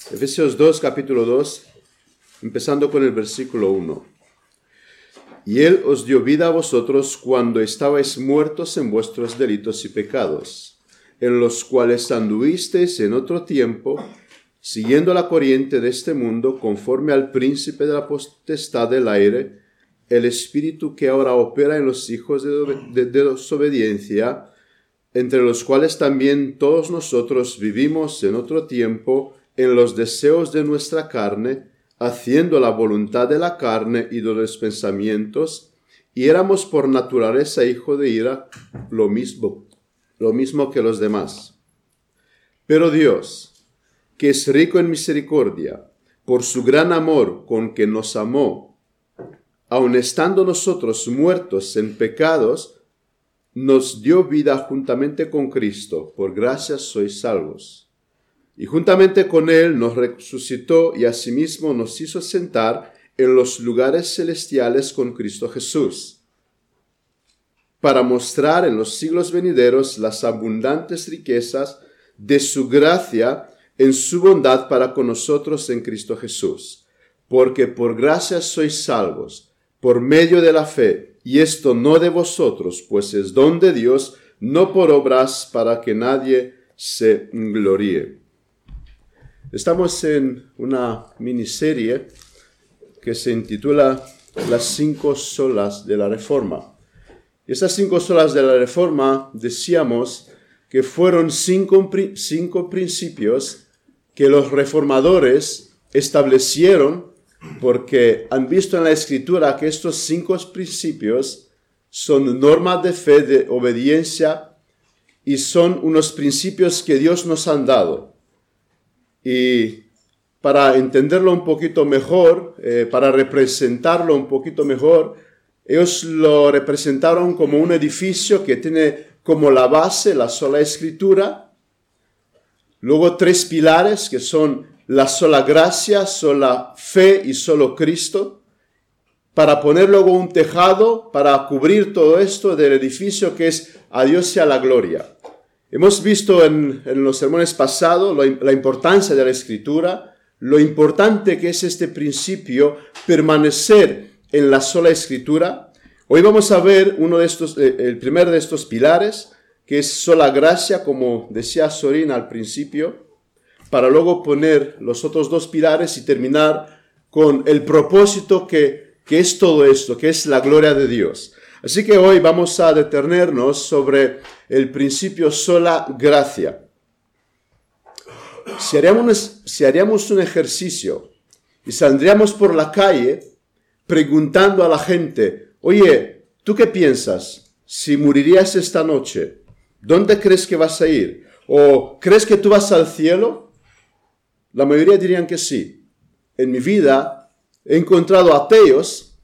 Efesios 2, capítulo 2, empezando con el versículo 1. Y Él os dio vida a vosotros cuando estabais muertos en vuestros delitos y pecados, en los cuales anduvisteis en otro tiempo, siguiendo la corriente de este mundo, conforme al príncipe de la potestad del aire, el espíritu que ahora opera en los hijos de desobediencia, entre los cuales también todos nosotros vivimos en otro tiempo en los deseos de nuestra carne, haciendo la voluntad de la carne y de los pensamientos, y éramos por naturaleza hijos de ira, lo mismo que los demás. Pero Dios, que es rico en misericordia, por su gran amor con que nos amó, aun estando nosotros muertos en pecados, nos dio vida juntamente con Cristo, por gracia sois salvos. Y juntamente con Él nos resucitó y asimismo nos hizo sentar en los lugares celestiales con Cristo Jesús, para mostrar en los siglos venideros las abundantes riquezas de su gracia en su bondad para con nosotros en Cristo Jesús. Porque por gracia sois salvos, por medio de la fe, y esto no de vosotros, pues es don de Dios, no por obras para que nadie se gloríe. Estamos en una miniserie que se intitula Las 5 solas de la Reforma. Y estas 5 solas de la Reforma decíamos que fueron cinco principios que los reformadores establecieron porque han visto en la Escritura que estos 5 principios son normas de fe, de obediencia, y son unos principios que Dios nos han dado. Y para entenderlo un poquito mejor, para representarlo un poquito mejor, ellos lo representaron como un edificio que tiene como la base la sola Escritura, luego 3 pilares que son la sola gracia, sola fe y solo Cristo, para poner luego un tejado para cubrir todo esto del edificio que es a Dios sea la gloria. Hemos visto en los sermones pasados la importancia de la Escritura, lo importante que es este principio, permanecer en la sola Escritura. Hoy vamos a ver el primer de estos pilares, que es sola gracia, como decía Sorin al principio, para luego poner los otros 2 pilares y terminar con el propósito que es todo esto, que es la gloria de Dios. Así que hoy vamos a detenernos sobre el principio sola gracia. Si haríamos un ejercicio y saldríamos por la calle preguntando a la gente, oye, ¿tú qué piensas? Si morirías esta noche, ¿dónde crees que vas a ir? ¿O crees que tú vas al cielo? La mayoría dirían que sí. En mi vida he encontrado ateos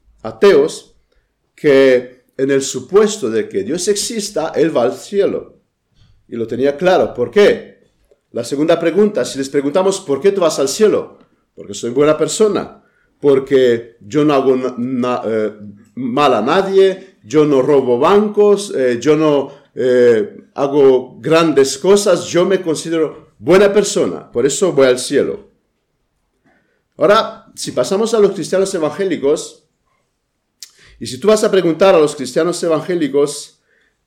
que en el supuesto de que Dios exista, Él va al cielo. Y lo tenía claro. ¿Por qué? La segunda pregunta, si les preguntamos, ¿por qué tú vas al cielo? Porque soy buena persona. Porque yo no hago mal a nadie, yo no robo bancos, yo no hago grandes cosas, yo me considero buena persona, por eso voy al cielo. Ahora, si pasamos a los cristianos evangélicos, y si tú vas a preguntar a los cristianos evangélicos,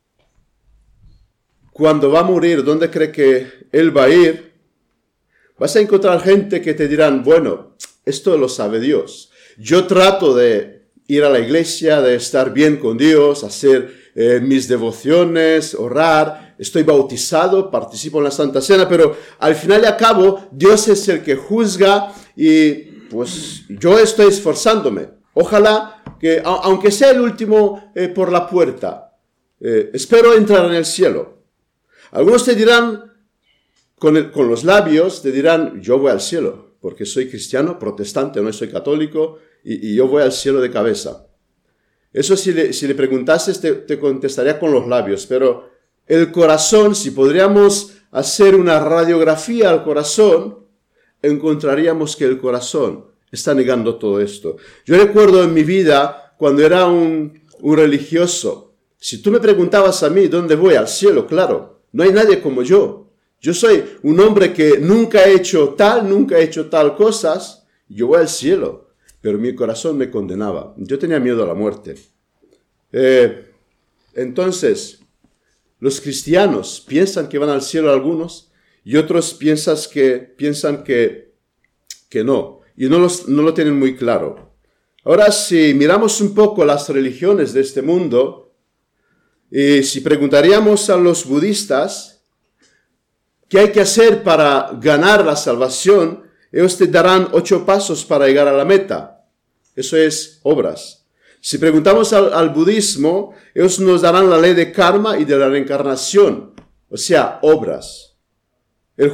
cuando va a morir, ¿dónde cree que Él va a ir? Vas a encontrar gente que te dirán, bueno, esto lo sabe Dios. Yo trato de ir a la iglesia, de estar bien con Dios, hacer mis devociones, orar, estoy bautizado, participo en la Santa Cena, pero al final y al cabo, Dios es el que juzga y pues yo estoy esforzándome. Ojalá que, aunque sea el último por la puerta, espero entrar en el cielo. Algunos te dirán, con los labios, te dirán, yo voy al cielo, porque soy cristiano, protestante, no soy católico, y yo voy al cielo de cabeza. Eso si le preguntases te contestaría con los labios, pero el corazón, si podríamos hacer una radiografía al corazón, encontraríamos que el corazón está negando todo esto. Yo recuerdo en mi vida, cuando era un religioso, si tú me preguntabas a mí dónde voy, al cielo, claro, no hay nadie como yo. Yo soy un hombre que nunca he hecho tal cosas, yo voy al cielo, pero mi corazón me condenaba. Yo tenía miedo a la muerte. Entonces, los cristianos piensan que van al cielo algunos y otros piensan que no, y no lo tienen muy claro. Ahora, si miramos un poco las religiones de este mundo, y si preguntaríamos a los budistas qué hay que hacer para ganar la salvación, ellos te darán 8 pasos para llegar a la meta. Eso es obras. Si preguntamos al budismo, ellos nos darán la ley de karma y de la reencarnación, o sea, obras. El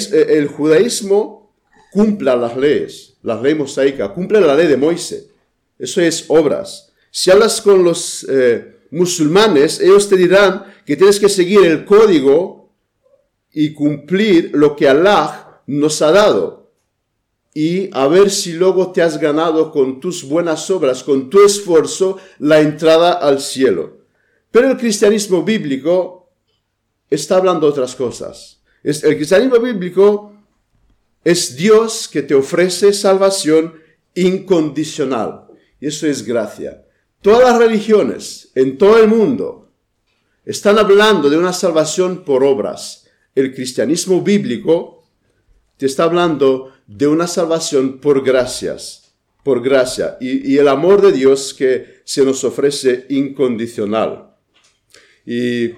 judaísmo cumple las leyes, la ley mosaica, cumple la ley de Moisés. Eso es obras. Si hablas con los musulmanes, ellos te dirán que tienes que seguir el código y cumplir lo que Allah nos ha dado. Y a ver si luego te has ganado con tus buenas obras, con tu esfuerzo, la entrada al cielo. Pero el cristianismo bíblico está hablando de otras cosas. El cristianismo bíblico es Dios que te ofrece salvación incondicional. Y eso es gracia. Todas las religiones en todo el mundo están hablando de una salvación por obras. El cristianismo bíblico te está hablando de una salvación por gracia, y el amor de Dios que se nos ofrece incondicional. Y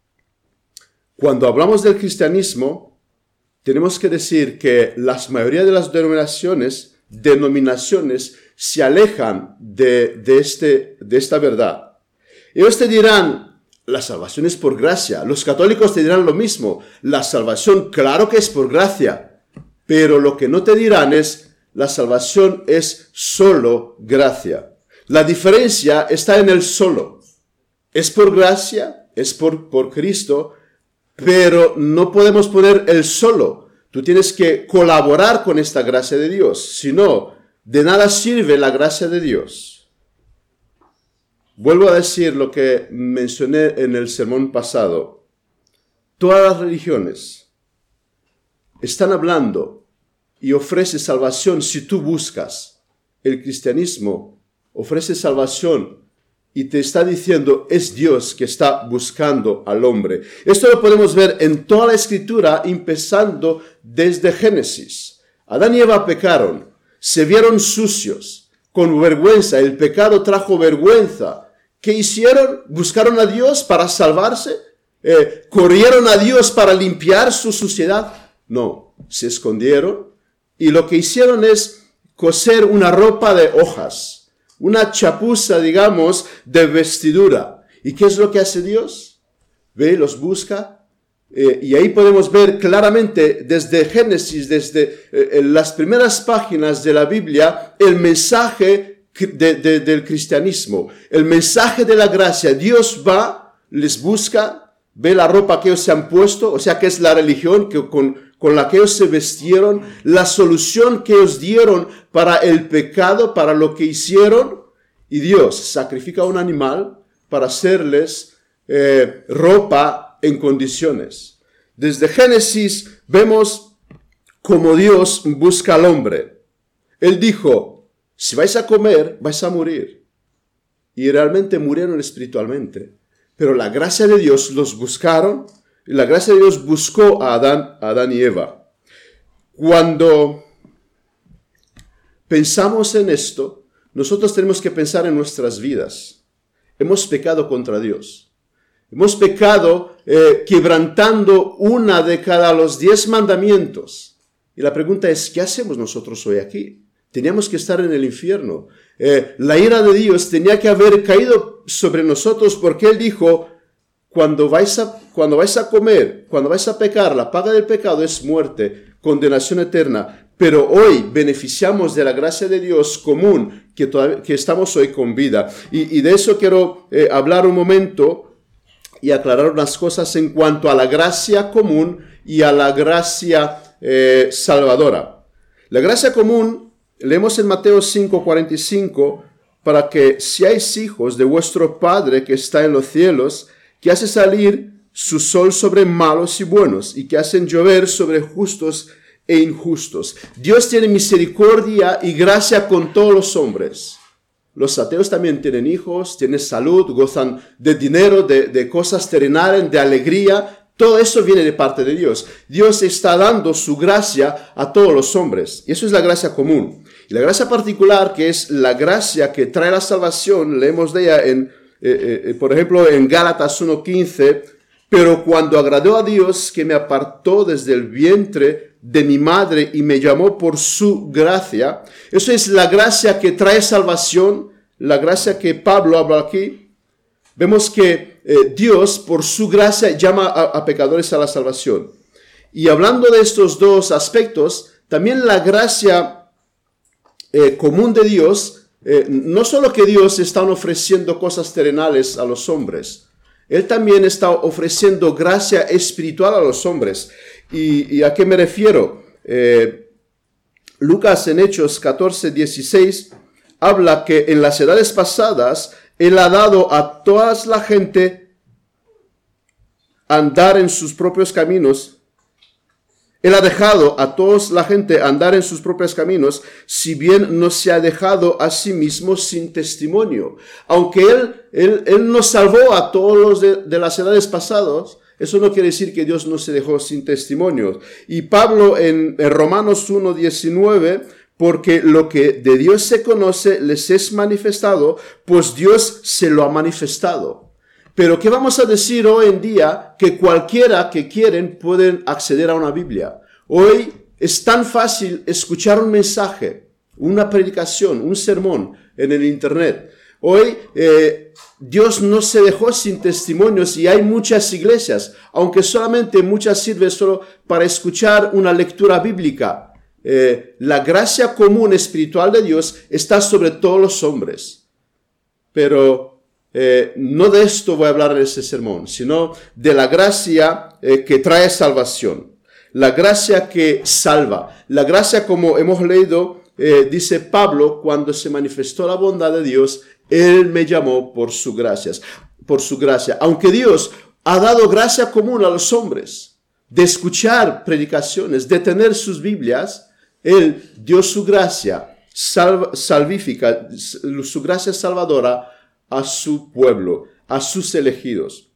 cuando hablamos del cristianismo, tenemos que decir que la mayoría de las denominaciones se alejan de esta verdad. Ellos te dirán, la salvación es por gracia. Los católicos te dirán lo mismo, la salvación claro que es por gracia. Pero lo que no te dirán es, la salvación es solo gracia. La diferencia está en el solo. Es por gracia, es por Cristo, pero no podemos poner el solo. Tú tienes que colaborar con esta gracia de Dios. Si no, de nada sirve la gracia de Dios. Vuelvo a decir lo que mencioné en el sermón pasado. Todas las religiones están hablando y ofrece salvación si tú buscas. El cristianismo ofrece salvación y te está diciendo, es Dios que está buscando al hombre. Esto lo podemos ver en toda la Escritura, empezando desde Génesis. Adán y Eva pecaron, se vieron sucios, con vergüenza. El pecado trajo vergüenza. ¿Qué hicieron? ¿Buscaron a Dios para salvarse? ¿Corrieron a Dios para limpiar su suciedad? No, se escondieron y lo que hicieron es coser una ropa de hojas, una chapuza, digamos, de vestidura. ¿Y qué es lo que hace Dios? Ve, los busca, y ahí podemos ver claramente desde Génesis, desde las primeras páginas de la Biblia, el mensaje del cristianismo, el mensaje de la gracia. Dios va, les busca, ve la ropa que ellos se han puesto, o sea que es la religión con la que ellos se vestieron, la solución que ellos dieron para el pecado, para lo que hicieron, y Dios sacrifica un animal para hacerles ropa en condiciones. Desde Génesis vemos cómo Dios busca al hombre. Él dijo, si vais a comer, vais a morir. Y realmente murieron espiritualmente. Pero la gracia de Dios los buscaron, y la gracia de Dios buscó a Adán y Eva. Cuando pensamos en esto, nosotros tenemos que pensar en nuestras vidas. Hemos pecado contra Dios. Hemos pecado quebrantando una de cada los 10 mandamientos. Y la pregunta es, ¿qué hacemos nosotros hoy aquí? Teníamos que estar en el infierno. La ira de Dios tenía que haber caído sobre nosotros porque Él dijo, cuando vais a comer, cuando vais a pecar, la paga del pecado es muerte, condenación eterna. Pero hoy beneficiamos de la gracia de Dios común, que estamos hoy con vida. Y de eso quiero hablar un momento y aclarar unas cosas en cuanto a la gracia común y a la gracia salvadora. La gracia común, leemos en Mateo 5:45, para que seáis hijos de vuestro Padre que está en los cielos, que hace salir su sol sobre malos y buenos, y que hacen llover sobre justos e injustos. Dios tiene misericordia y gracia con todos los hombres. Los ateos también tienen hijos, tienen salud, gozan de dinero, de cosas terrenales, de alegría. Todo eso viene de parte de Dios. Dios está dando su gracia a todos los hombres. Y eso es la gracia común. Y la gracia particular, que es la gracia que trae la salvación, leemos de ella por ejemplo, en Gálatas 1:15, pero cuando agradó a Dios que me apartó desde el vientre de mi madre y me llamó por su gracia. Eso es la gracia que trae salvación, la gracia que Pablo habla aquí. Vemos que Dios, por su gracia, llama a pecadores a la salvación. Y hablando de estos dos aspectos, también la gracia común de Dios, no solo que Dios está ofreciendo cosas terrenales a los hombres, Él también está ofreciendo gracia espiritual a los hombres. ¿Y a qué me refiero? Lucas en Hechos 14:16 habla que en las edades pasadas Él ha dado a toda la gente andar en sus propios caminos. Él ha dejado a toda la gente andar en sus propios caminos, si bien no se ha dejado a sí mismo sin testimonio. Aunque Él nos salvó a todos los de las edades pasadas, eso no quiere decir que Dios no se dejó sin testimonio. Y Pablo en Romanos 1:19, porque lo que de Dios se conoce les es manifestado, pues Dios se lo ha manifestado. Pero ¿qué vamos a decir hoy en día? Que cualquiera que quieren pueden acceder a una Biblia. Hoy es tan fácil escuchar un mensaje, una predicación, un sermón en el internet. Hoy Dios no se dejó sin testimonios y hay muchas iglesias, aunque solamente muchas sirven solo para escuchar una lectura bíblica. La gracia común espiritual de Dios está sobre todos los hombres. Pero no de esto voy a hablar en este sermón, sino de la gracia que trae salvación. La gracia que salva. La gracia, como hemos leído, dice Pablo, cuando se manifestó la bondad de Dios, Él me llamó por su gracia. Aunque Dios ha dado gracia común a los hombres, de escuchar predicaciones, de tener sus Biblias, Él dio su gracia salvífica, su gracia salvadora a su pueblo, a sus elegidos.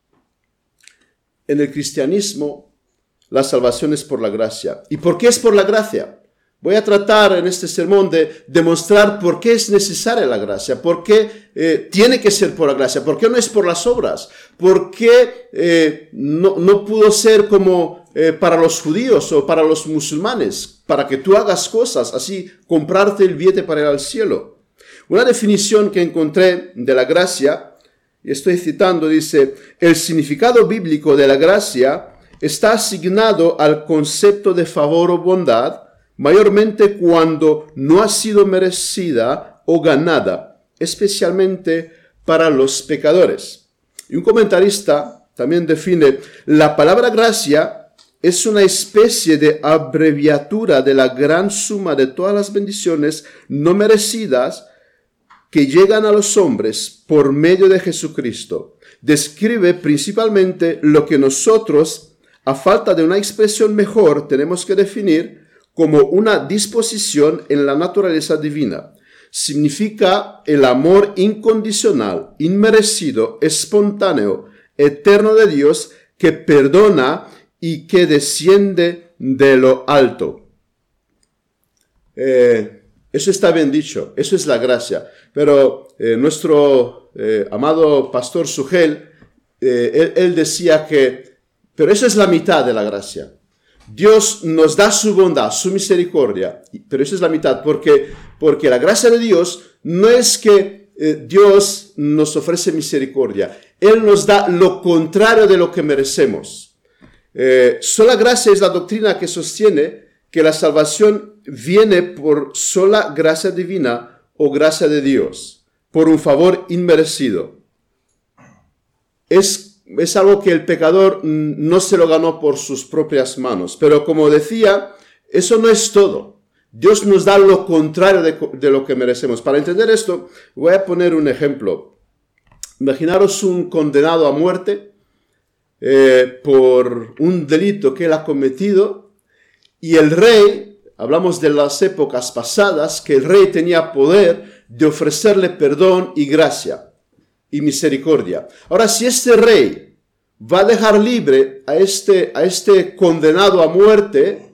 En el cristianismo, la salvación es por la gracia. ¿Y por qué es por la gracia? Voy a tratar en este sermón de demostrar por qué es necesaria la gracia, por qué tiene que ser por la gracia, por qué no es por las obras, por qué no pudo ser como para los judíos o para los musulmanes, para que tú hagas cosas, así comprarte el billete para ir al cielo. Una definición que encontré de la gracia, y estoy citando, dice: el significado bíblico de la gracia está asignado al concepto de favor o bondad, mayormente cuando no ha sido merecida o ganada, especialmente para los pecadores. Y un comentarista también define: la palabra gracia es una especie de abreviatura de la gran suma de todas las bendiciones no merecidas que llegan a los hombres por medio de Jesucristo. Describe principalmente lo que nosotros, a falta de una expresión mejor, tenemos que definir como una disposición en la naturaleza divina. Significa el amor incondicional, inmerecido, espontáneo, eterno de Dios, que perdona y que desciende de lo alto. Eso está bien dicho, eso es la gracia. Pero nuestro amado pastor Sugel, él decía que, pero eso es la mitad de la gracia. Dios nos da su bondad, su misericordia, pero eso es la mitad, porque la gracia de Dios no es que Dios nos ofrece misericordia, Él nos da lo contrario de lo que merecemos. Sola gracia es la doctrina que sostiene que la salvación viene por sola gracia divina o gracia de Dios, por un favor inmerecido. Es algo que el pecador no se lo ganó por sus propias manos. Pero como decía, eso no es todo. Dios nos da lo contrario de lo que merecemos. Para entender esto, voy a poner un ejemplo. Imaginaros un condenado a muerte por un delito que él ha cometido, y el rey, hablamos de las épocas pasadas, que el rey tenía poder de ofrecerle perdón y gracia y misericordia. Ahora, si este rey va a dejar libre a este condenado a muerte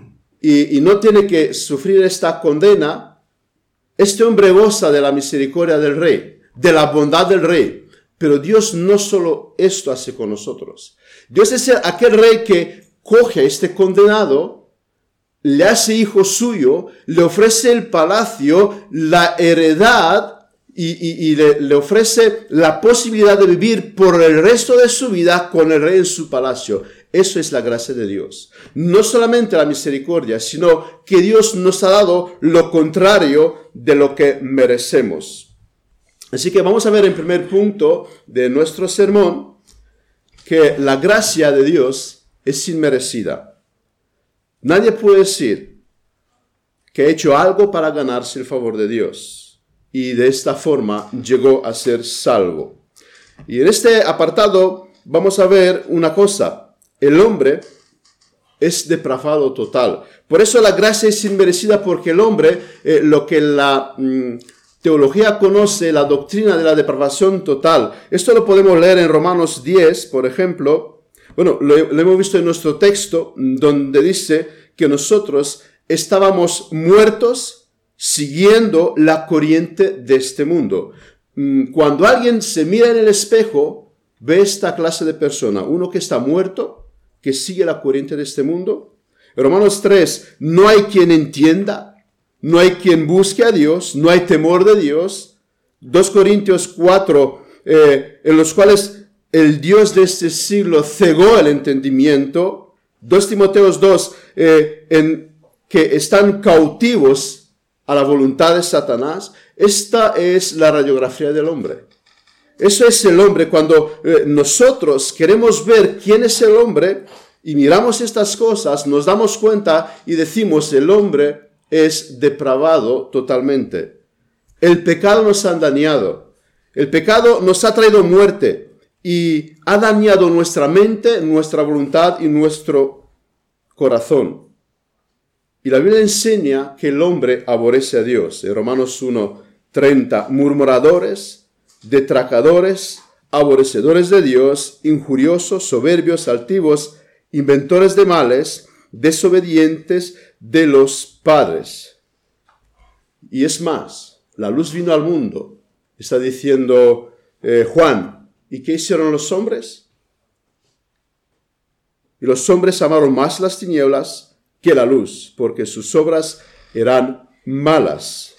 y no tiene que sufrir esta condena, este hombre goza de la misericordia del rey, de la bondad del rey. Pero Dios no solo esto hace con nosotros. Dios es aquel rey que coge a este condenado, le hace hijo suyo, le ofrece el palacio, la heredad y le ofrece la posibilidad de vivir por el resto de su vida con el rey en su palacio. Eso es la gracia de Dios. No solamente la misericordia, sino que Dios nos ha dado lo contrario de lo que merecemos. Así que vamos a ver en primer punto de nuestro sermón que la gracia de Dios es inmerecida. Nadie puede decir que ha hecho algo para ganarse el favor de Dios y de esta forma llegó a ser salvo. Y en este apartado vamos a ver una cosa. El hombre es depravado total. Por eso la gracia es inmerecida, porque el hombre, lo que la teología conoce, la doctrina de la depravación total. Esto lo podemos leer en Romanos 10, por ejemplo. Bueno, lo hemos visto en nuestro texto, donde dice que nosotros estábamos muertos siguiendo la corriente de este mundo. Cuando alguien se mira en el espejo, ve esta clase de persona, uno que está muerto, que sigue la corriente de este mundo. En Romanos 3, no hay quien entienda, no hay quien busque a Dios, no hay temor de Dios. 2 Corintios 4, en los cuales el Dios de este siglo cegó el entendimiento. 2 Timoteos 2, en que están cautivos a la voluntad de Satanás. Esta es la radiografía del hombre. Eso es el hombre. Cuando nosotros queremos ver quién es el hombre y miramos estas cosas, nos damos cuenta y decimos, el hombre es depravado totalmente. El pecado nos ha dañado. El pecado nos ha traído muerte y ha dañado nuestra mente, nuestra voluntad y nuestro corazón. Y la Biblia enseña que el hombre aborrece a Dios. En Romanos 1:30, murmuradores, detracadores, aborrecedores de Dios, injuriosos, soberbios, altivos, inventores de males, desobedientes de los padres. Y es más, la luz vino al mundo. Está diciendo Juan, ¿y qué hicieron los hombres? Y los hombres amaron más las tinieblas que la luz, porque sus obras eran malas.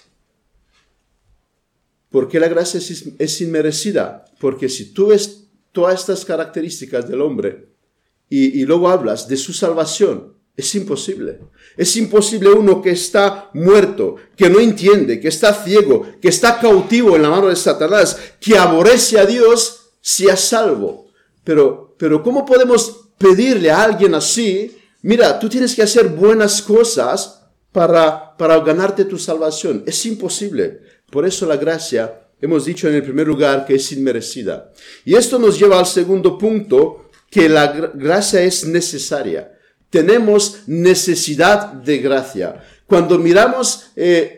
¿Por qué la gracia es inmerecida? Porque si tú ves todas estas características del hombre y luego hablas de su salvación, es imposible. Es imposible uno que está muerto, que no entiende, que está ciego, que está cautivo en la mano de Satanás, que aborrece a Dios, sea salvo. Pero ¿cómo podemos pedirle a alguien así, mira, tú tienes que hacer buenas cosas para ganarte tu salvación? Es imposible. Por eso la gracia, hemos dicho en el primer lugar, que es inmerecida. Y esto nos lleva al segundo punto, que la gracia es necesaria. Tenemos necesidad de gracia. Cuando miramos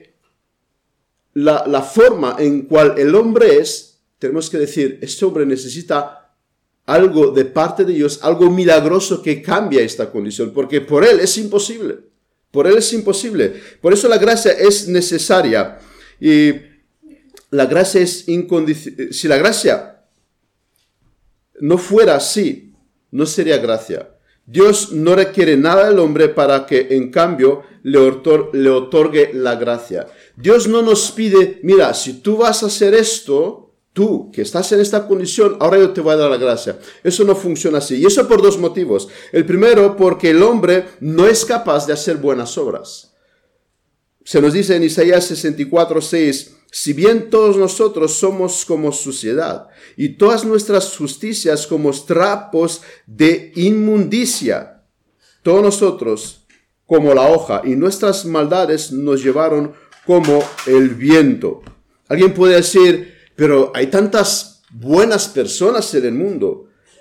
la forma en cual el hombre es, tenemos que decir, este hombre necesita algo de parte de Dios, algo milagroso que cambie esta condición, porque por él es imposible. Por él es imposible. Por eso la gracia es necesaria. Y la gracia es incondicional. Si la gracia no fuera así, no sería gracia. Dios no requiere nada del hombre para que, en cambio, le otorgue la gracia. Dios no nos pide, mira, si tú vas a hacer esto, tú que estás en esta condición, ahora yo te voy a dar la gracia. Eso no funciona así. Y eso por dos motivos. El primero, porque el hombre no es capaz de hacer buenas obras. Se nos dice en Isaías 64:6, si bien todos nosotros somos como suciedad, y todas nuestras justicias como trapos de inmundicia, todos nosotros como la hoja, y nuestras maldades nos llevaron como el viento. Alguien puede decir, pero hay tantas buenas personas en el mundo.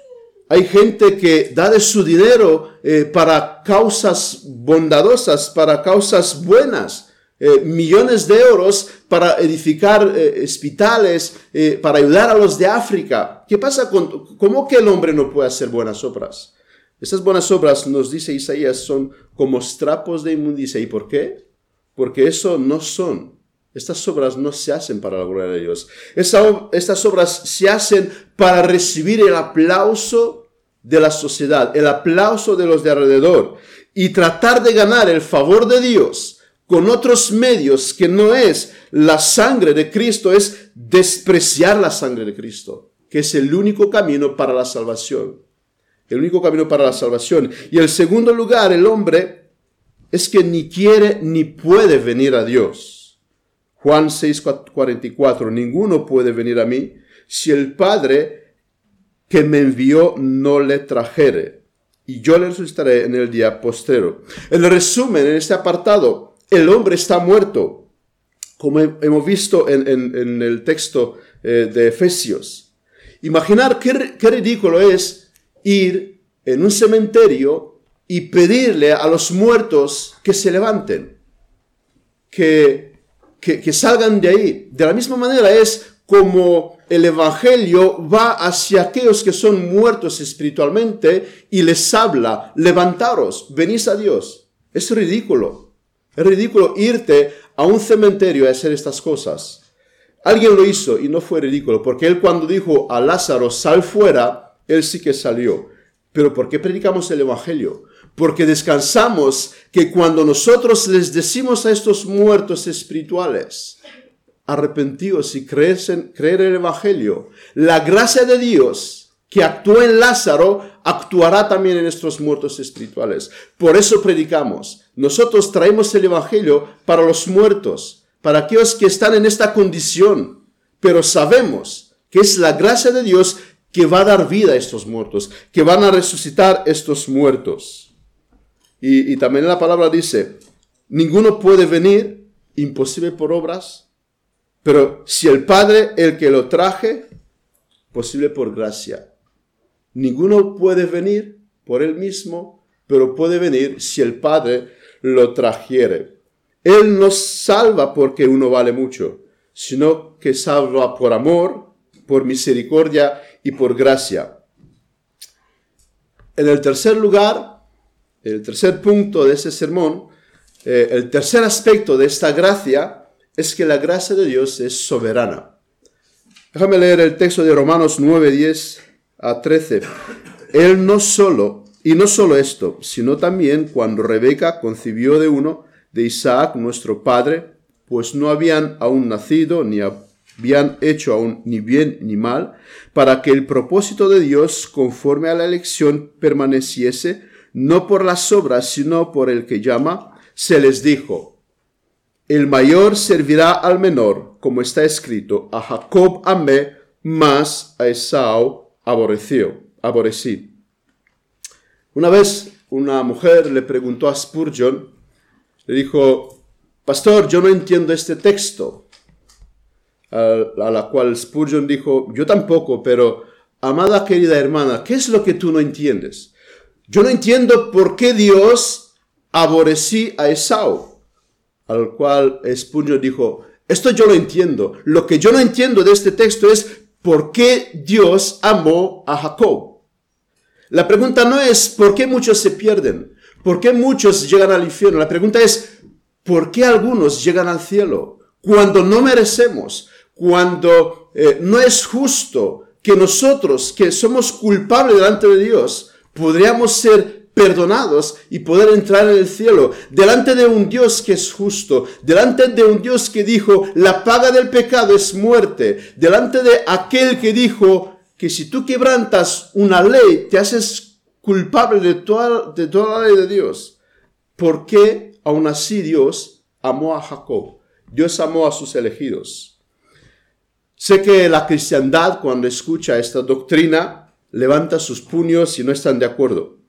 Hay gente que da de su dinero para causas bondadosas, para causas buenas. Millones de euros para edificar hospitales, para ayudar a los de África. ¿Qué pasa cómo que el hombre no puede hacer buenas obras? Estas buenas obras, nos dice Isaías, son como trapos de inmundicia. ¿Y por qué? Porque eso no son. Estas obras no se hacen para la gloria de Dios. Estas obras se hacen para recibir el aplauso de la sociedad, el aplauso de los de alrededor y tratar de ganar el favor de Dios con otros medios que no es la sangre de Cristo, es despreciar la sangre de Cristo, que es el único camino para la salvación. El único camino para la salvación. Y en segundo lugar, el hombre es que ni quiere ni puede venir a Dios. Juan 6:44, ninguno puede venir a mí si el Padre que me envió no le trajere, y yo le resucitaré en el día postrero. En resumen, en este apartado, el hombre está muerto, como hemos visto en el texto de Efesios. Imaginar qué ridículo es ir en un cementerio y pedirle a los muertos que se levanten, que salgan de ahí. De la misma manera es como el Evangelio va hacia aquellos que son muertos espiritualmente y les habla: levantaros, venid a Dios. Es ridículo. Es ridículo irte a un cementerio a hacer estas cosas. Alguien lo hizo y no fue ridículo, porque él cuando dijo a Lázaro, sal fuera, él sí que salió. Pero ¿por qué predicamos el Evangelio? Porque descansamos que cuando nosotros les decimos a estos muertos espirituales, arrepentidos y creer en el Evangelio, la gracia de Dios que actuó en Lázaro, actuará también en estos muertos espirituales. Por eso predicamos. Nosotros traemos el Evangelio para los muertos, para aquellos que están en esta condición, pero sabemos que es la gracia de Dios que va a dar vida a estos muertos, que van a resucitar estos muertos. Y también la palabra dice, ninguno puede venir, imposible por obras, pero si el Padre, el que lo traje, posible por gracia. Ninguno puede venir por él mismo, pero puede venir si el Padre lo trajere. Él no salva porque uno vale mucho, sino que salva por amor, por misericordia y por gracia. En el tercer lugar, el tercer punto de este sermón, el tercer aspecto de esta gracia es que la gracia de Dios es soberana. Déjame leer el texto de Romanos 9, 10 a 13. Él no solo esto, sino también cuando Rebeca concibió de uno, de Isaac, nuestro padre, pues no habían aún nacido, ni habían hecho aún ni bien ni mal, para que el propósito de Dios, conforme a la elección, permaneciese, no por las obras, sino por el que llama, se les dijo, el mayor servirá al menor, como está escrito, a Jacob amé, mas a Esaú aborrecí. Una vez una mujer le preguntó a Spurgeon, le dijo, pastor, yo no entiendo este texto. A la cual Spurgeon dijo, yo tampoco, pero amada querida hermana, ¿qué es lo que tú no entiendes? Yo no entiendo por qué Dios aborrecí a Esaú. Al cual Spurgeon dijo, esto yo lo entiendo. Lo que yo no entiendo de este texto es por qué Dios amó a Jacob. La pregunta no es por qué muchos se pierden, por qué muchos llegan al infierno. La pregunta es por qué algunos llegan al cielo cuando no merecemos, cuando no es justo que nosotros, que somos culpables delante de Dios, podríamos ser perdonados y poder entrar en el cielo, delante de un Dios que es justo, delante de un Dios que dijo, la paga del pecado es muerte, delante de aquel que dijo que si tú quebrantas una ley, te haces culpable de toda la ley de Dios. ¿Por qué aún así Dios amó a Jacob? Dios amó a sus elegidos. Sé que la cristiandad, cuando escucha esta doctrina, levanta sus puños y no están de acuerdo.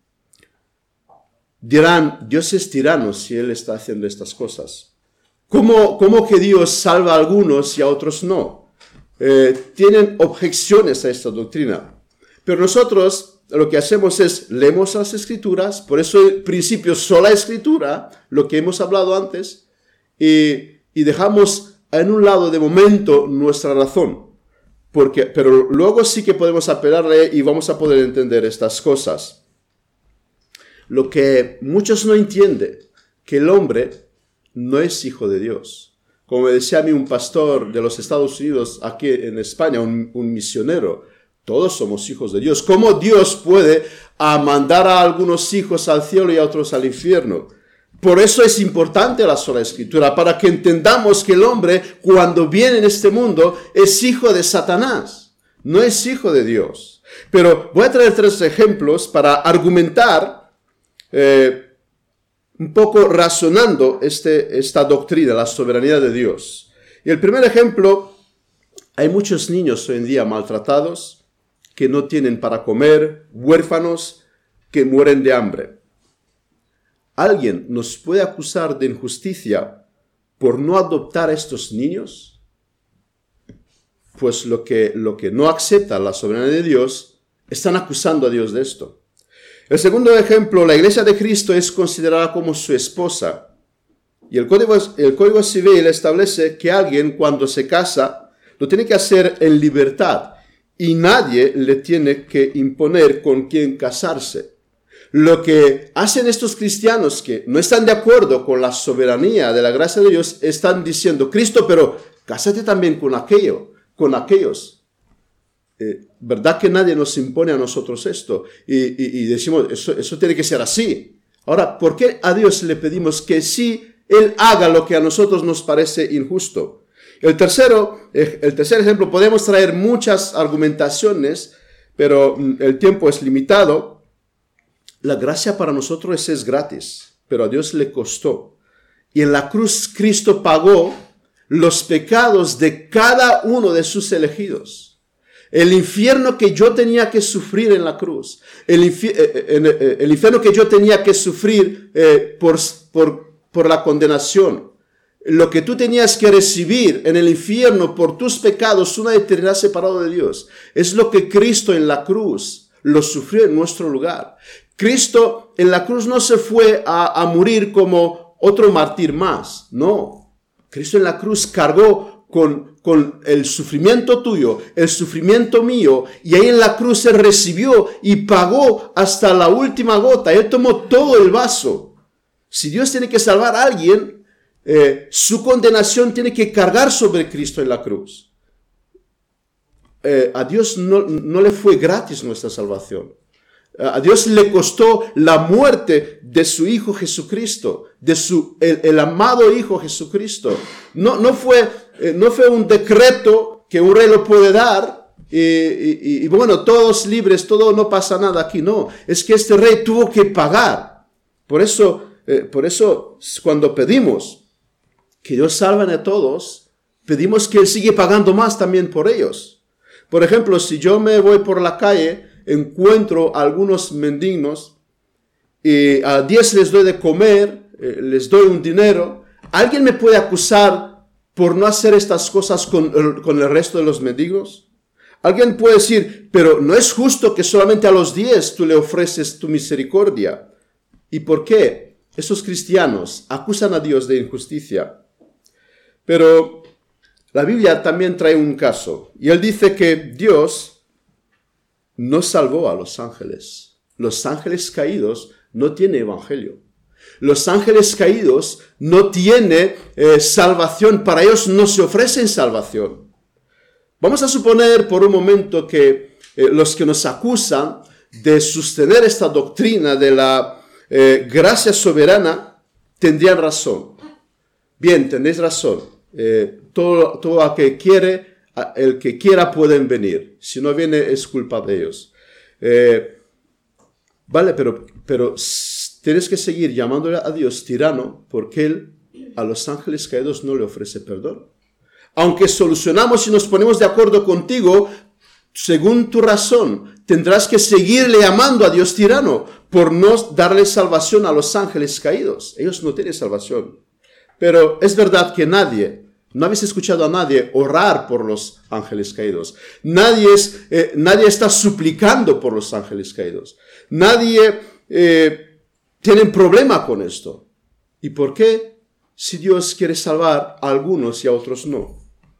Dirán, Dios es tirano si Él está haciendo estas cosas. ¿Cómo que Dios salva a algunos y a otros no? Tienen objeciones a esta doctrina. Pero nosotros lo que hacemos es leemos las Escrituras, por eso el principio sola Escritura, lo que hemos hablado antes, y dejamos en un lado de momento nuestra razón. Pero luego sí que podemos apelarle y vamos a poder entender estas cosas. Lo que muchos no entienden, que el hombre no es hijo de Dios. Como me decía a mí un pastor de los Estados Unidos aquí en España, un misionero, todos somos hijos de Dios. ¿Cómo Dios puede mandar a algunos hijos al cielo y a otros al infierno? Por eso es importante la sola Escritura, para que entendamos que el hombre, cuando viene en este mundo, es hijo de Satanás, no es hijo de Dios. Pero voy a traer 3 ejemplos para argumentar, un poco razonando esta doctrina, la soberanía de Dios. Y el primer ejemplo, hay muchos niños hoy en día maltratados, que no tienen para comer, huérfanos, que mueren de hambre. ¿Alguien nos puede acusar de injusticia por no adoptar a estos niños? Pues lo que no acepta la soberanía de Dios, están acusando a Dios de esto. El segundo ejemplo, la Iglesia de Cristo es considerada como su esposa. Y el Código Civil establece que alguien cuando se casa lo tiene que hacer en libertad y nadie le tiene que imponer con quién casarse. Lo que hacen estos cristianos que no están de acuerdo con la soberanía de la gracia de Dios, están diciendo, Cristo, pero cásate también con aquellos. ¿Verdad que nadie nos impone a nosotros esto? Y decimos, eso tiene que ser así. Ahora, ¿por qué a Dios le pedimos que sí, Él haga lo que a nosotros nos parece injusto? El tercer ejemplo, podemos traer muchas argumentaciones, pero el tiempo es limitado. La gracia para nosotros es gratis, pero a Dios le costó. Y en la cruz Cristo pagó los pecados de cada uno de sus elegidos. El infierno que yo tenía que sufrir en la cruz, el infierno que yo tenía que sufrir por la condenación, lo que tú tenías que recibir en el infierno por tus pecados, una eternidad separado de Dios, es lo que Cristo en la cruz lo sufrió en nuestro lugar. Cristo en la cruz no se fue a morir como otro mártir más, no. Cristo en la cruz cargó con el sufrimiento tuyo, el sufrimiento mío, y ahí en la cruz Él recibió y pagó hasta la última gota. Él tomó todo el vaso. Si Dios tiene que salvar a alguien, su condenación tiene que cargar sobre Cristo en la cruz. A Dios no le fue gratis nuestra salvación. A Dios le costó la muerte de su Hijo Jesucristo, de el amado Hijo Jesucristo. No fue un decreto que un rey lo puede dar y bueno, todos libres, todo, no pasa nada aquí. No, es que este rey tuvo que pagar. Por eso cuando pedimos que Dios salve a todos, pedimos que Él siga pagando más también por ellos. Por ejemplo, si yo me voy por la calle, encuentro a algunos mendigos y a 10 les doy de comer, les doy un dinero, ¿alguien me puede acusar por no hacer estas cosas con el resto de los mendigos? Alguien puede decir, pero no es justo que solamente a los 10 tú le ofreces tu misericordia. ¿Y por qué? Esos cristianos acusan a Dios de injusticia. Pero la Biblia también trae un caso, y él dice que Dios no salvó a los ángeles. Los ángeles caídos no tienen evangelio. Los ángeles caídos no tienen salvación. Para ellos no se ofrecen salvación. Vamos a suponer por un momento que los que nos acusan de sostener esta doctrina de la gracia soberana tendrían razón. Bien, tenéis razón. Todo el que quiera pueden venir. Si no viene es culpa de ellos. Vale, pero tienes que seguir llamándole a Dios tirano porque Él a los ángeles caídos no le ofrece perdón. Aunque solucionamos y nos ponemos de acuerdo contigo, según tu razón, tendrás que seguirle llamando a Dios tirano por no darle salvación a los ángeles caídos. Ellos no tienen salvación. Pero es verdad que nadie No habéis escuchado a nadie orar por los ángeles caídos. Nadie está suplicando por los ángeles caídos. Nadie tiene problema con esto. ¿Y por qué? Si Dios quiere salvar a algunos y a otros no.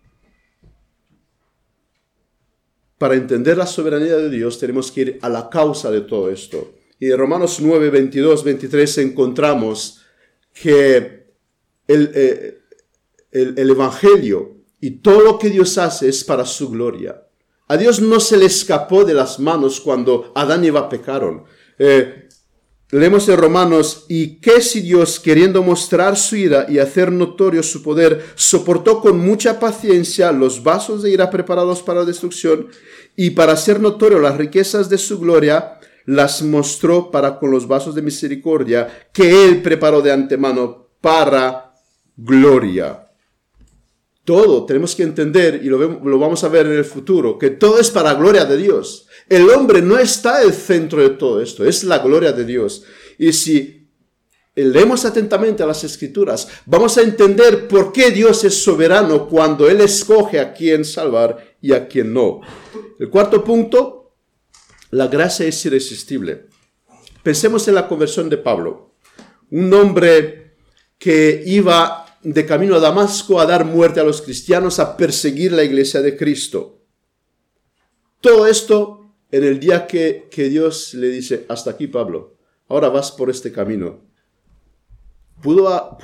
Para entender la soberanía de Dios tenemos que ir a la causa de todo esto. Y en Romanos 9, 22, 23 encontramos que el Evangelio y todo lo que Dios hace es para su gloria. A Dios no se le escapó de las manos cuando Adán y Eva pecaron. Leemos en Romanos, ¿y qué si Dios, queriendo mostrar su ira y hacer notorio su poder, soportó con mucha paciencia los vasos de ira preparados para la destrucción, y para hacer notorio las riquezas de su gloria, las mostró para con los vasos de misericordia que Él preparó de antemano para gloria? Todo tenemos que entender, y lo vamos a ver en el futuro, que todo es para gloria de Dios. El hombre no está el centro de todo esto, es la gloria de Dios. Y si leemos atentamente a las Escrituras, vamos a entender por qué Dios es soberano cuando Él escoge a quién salvar y a quién no. El cuarto punto, la gracia es irresistible. Pensemos en la conversión de Pablo, un hombre que iba de camino a Damasco a dar muerte a los cristianos, a perseguir la iglesia de Cristo. Todo esto en el día que Dios le dice, hasta aquí Pablo, ahora vas por este camino. ¿Pudo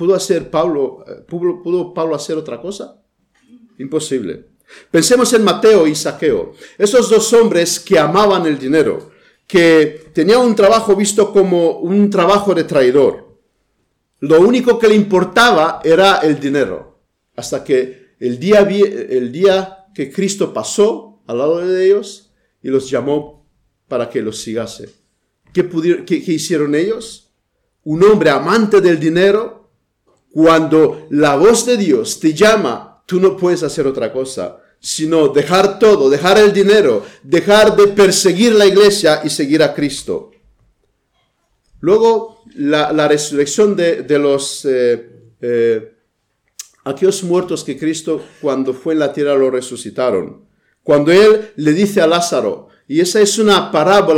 Pablo hacer otra cosa? Imposible. Pensemos en Mateo y Zaqueo, esos dos hombres que amaban el dinero, que tenían un trabajo visto como un trabajo de traidor. Lo único que le importaba era el dinero, hasta que el día que Cristo pasó al lado de ellos y los llamó para que los sigase. ¿Qué hicieron ellos? Un hombre amante del dinero, cuando la voz de Dios te llama, tú no puedes hacer otra cosa, sino dejar todo, dejar el dinero, dejar de perseguir la iglesia y seguir a Cristo. Luego, la resurrección de los aquellos muertos que Cristo, cuando fue en la tierra, lo resucitaron. Cuando Él le dice a Lázaro, y esa es una parábola,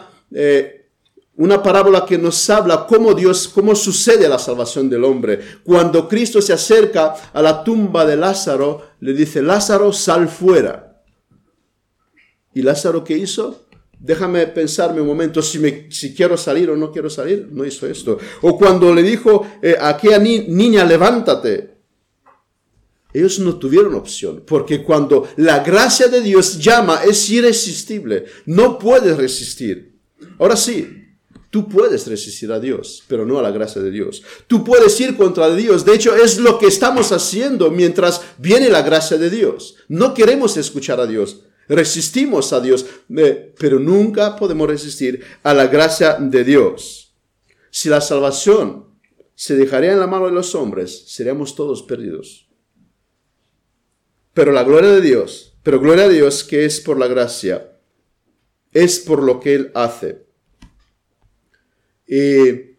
una parábola que nos habla cómo sucede la salvación del hombre. Cuando Cristo se acerca a la tumba de Lázaro, le dice, Lázaro, sal fuera. ¿Y Lázaro qué hizo? Déjame pensarme un momento si quiero salir o no quiero salir. No hizo esto. O cuando le dijo a aquella niña, levántate. Ellos no tuvieron opción, porque cuando la gracia de Dios llama es irresistible. No puedes resistir. Ahora sí, tú puedes resistir a Dios, pero no a la gracia de Dios. Tú puedes ir contra Dios. De hecho, es lo que estamos haciendo mientras viene la gracia de Dios. No queremos escuchar a Dios. Resistimos a Dios, pero nunca podemos resistir a la gracia de Dios. Si la salvación se dejaría en la mano de los hombres, seríamos todos perdidos. Pero gloria a Dios que es por la gracia, es por lo que Él hace. Y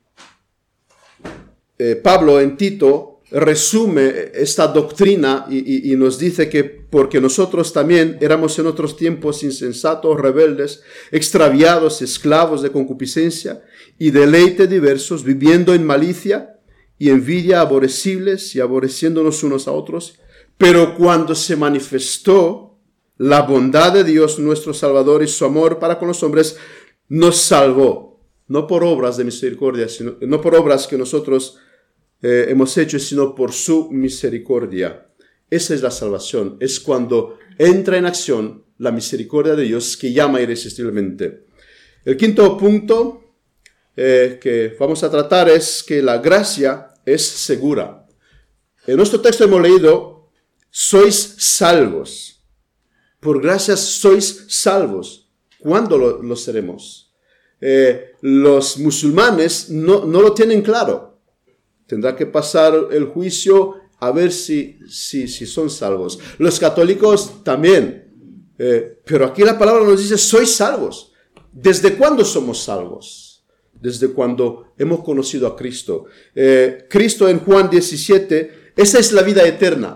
Pablo en Tito resume esta doctrina y nos dice que porque nosotros también éramos en otros tiempos insensatos, rebeldes, extraviados, esclavos de concupiscencia y deleite diversos, viviendo en malicia y envidia, aborrecibles y aborreciéndonos unos a otros. Pero cuando se manifestó la bondad de Dios nuestro Salvador y su amor para con los hombres, nos salvó, no por obras de misericordia, no por obras que nosotros hemos hecho, sino por su misericordia. Esa es la salvación, es cuando entra en acción la misericordia de Dios que llama irresistiblemente. El quinto punto que vamos a tratar es que la gracia es segura. En nuestro texto hemos leído, sois salvos. Por gracia sois salvos. ¿Cuándo lo seremos? Los musulmanes no lo tienen claro. Tendrá que pasar el juicio a ver si son salvos. Los católicos también. Pero aquí la palabra nos dice, sois salvos. ¿Desde cuándo somos salvos? Desde cuando hemos conocido a Cristo. Cristo en Juan 17, esa es la vida eterna.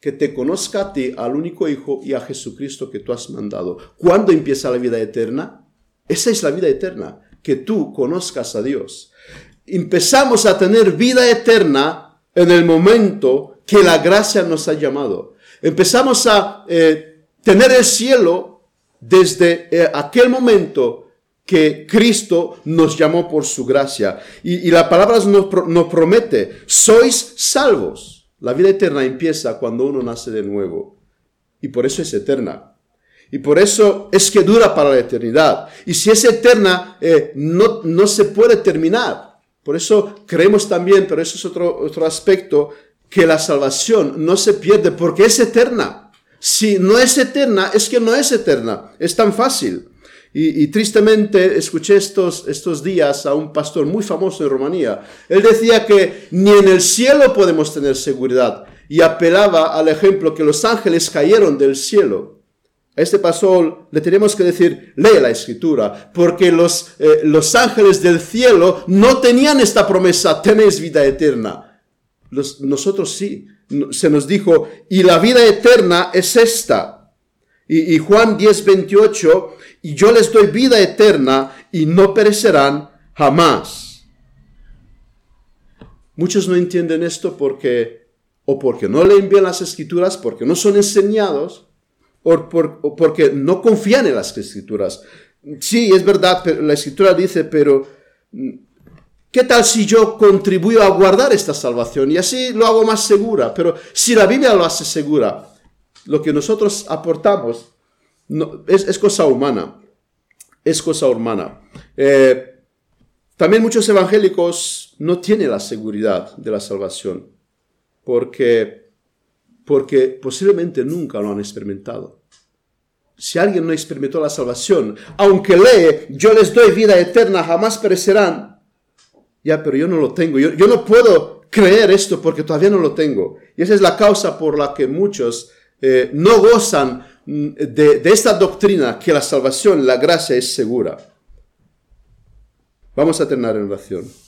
que te conozca a ti, al único Hijo, y a Jesucristo que tú has mandado. ¿Cuándo empieza la vida eterna? Esa es la vida eterna, que tú conozcas a Dios. Empezamos a tener vida eterna en el momento que la gracia nos ha llamado. Empezamos a tener el cielo desde aquel momento que Cristo nos llamó por su gracia. Y la palabra nos promete, sois salvos. La vida eterna empieza cuando uno nace de nuevo. Y por eso es eterna. Y por eso es que dura para la eternidad. Y si es eterna, no se puede terminar. Por eso creemos también, pero eso es otro aspecto, que la salvación no se pierde porque es eterna. Si no es eterna, es que no es eterna. Es tan fácil. Y tristemente escuché estos días a un pastor muy famoso en Rumanía. Él decía que ni en el cielo podemos tener seguridad. Y apelaba al ejemplo que los ángeles cayeron del cielo. A este pastor le tenemos que decir, lee la Escritura, porque los ángeles del cielo no tenían esta promesa, tenéis vida eterna. Nosotros sí. Se nos dijo, y la vida eterna es esta. Y Juan 10:28, y yo les doy vida eterna y no perecerán jamás. Muchos no entienden esto porque no leen bien las Escrituras, porque no son enseñados, o porque no confían en las Escrituras. Sí, es verdad, pero la Escritura dice, pero ¿qué tal si yo contribuyo a guardar esta salvación? Y así lo hago más segura. Pero si la Biblia lo hace segura, lo que nosotros aportamos es cosa humana. Es cosa humana. También muchos evangélicos no tienen la seguridad de la salvación. Porque posiblemente nunca lo han experimentado. Si alguien no experimentó la salvación, aunque lee, yo les doy vida eterna, jamás perecerán. Ya, pero yo no lo tengo. Yo no puedo creer esto porque todavía no lo tengo. Y esa es la causa por la que muchos no gozan de esta doctrina que la salvación, la gracia es segura. Vamos a terminar en oración.